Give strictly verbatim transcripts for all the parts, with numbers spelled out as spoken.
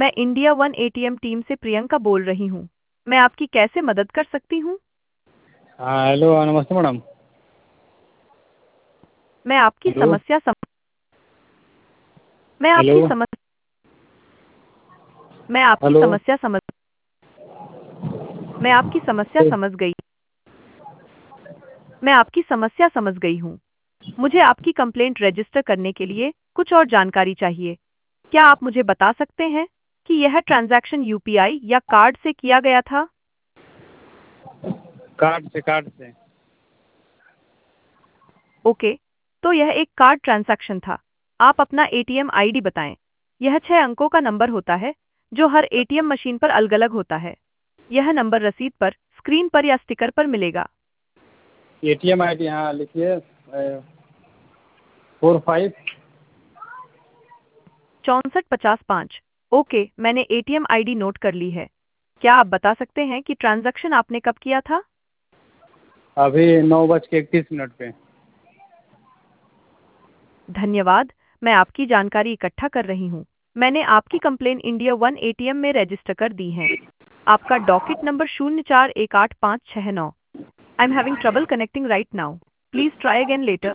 मैं India one ATM team से प्रियंका बोल रही हूँ। मैं आपकी कैसे मदद कर सकती हूँ? हाँ हेलो नमस्ते मैडम। मैं आपकी हेलो समस्या सम... मैं हेलो आपकी समस्या मैं आपकी हेलो समस्या समझ मैं आपकी समस्या समझ गई मैं आपकी समस्या समझ गई हूँ। मुझे आपकी कंप्लेंट रजिस्टर करने के लिए कुछ और जानकारी चाहिए। क्या आप मुझे बता सकते हैं कि यह ट्रांजैक्शन यूपीआई या कार्ड से किया गया था? कार्ड से कार्ड से ओके, तो यह एक कार्ड ट्रांजैक्शन था। आप अपना एटीएम आईडी बताएं। यह छह अंकों का नंबर होता है जो हर एटीएम मशीन पर अलग-अलग होता है। यह नंबर रसीद पर, स्क्रीन पर या स्टिकर पर मिलेगा। एटीएम आई डी हाँ लिखिए फोर फाइव चौंसठ पचास पाँच। ओके, मैंने एटीएम आईडी नोट कर ली है। क्या आप बता सकते हैं कि ट्रांजैक्शन आपने कब किया था? अभी नौ बज के इकतीस मिनट पे। धन्यवाद, मैं आपकी जानकारी इकट्ठा कर रही हूँ। मैंने आपकी कंप्लेन इंडिया वन एटीएम में रजिस्टर कर दी है। आपका डॉकेट नंबर शून्य चार एक आठ पाँच छः नौ। I am having trouble connecting right now. Please try again later.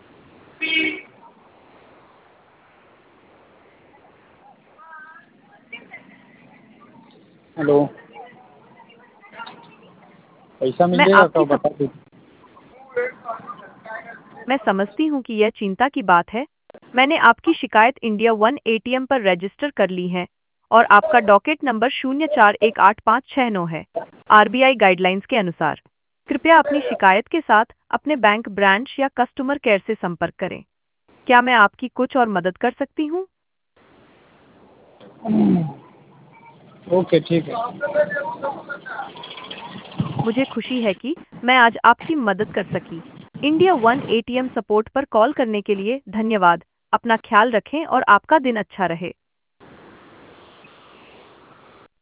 Hello पैसा मैं मिलेगा आपकी कब सम... बता दीजिए। मैं समझती हूँ कि यह चिंता की बात है। मैंने आपकी शिकायत इंडिया वन एटीएम पर रजिस्टर कर ली है और आपका डॉकेट नंबर शून्य चार एक आठ पाँच छः नौ है। आरबीआई गाइडलाइंस के अनुसार कृपया अपनी शिकायत के साथ अपने बैंक ब्रांच या कस्टमर केयर से संपर्क करें। क्या मैं आपकी कुछ और मदद कर सकती हूँ? ओके ठीक है। मुझे खुशी है कि मैं आज आपकी मदद कर सकी। इंडिया वन एटीएम सपोर्ट पर कॉल करने के लिए धन्यवाद। अपना ख्याल रखें और आपका दिन अच्छा रहे।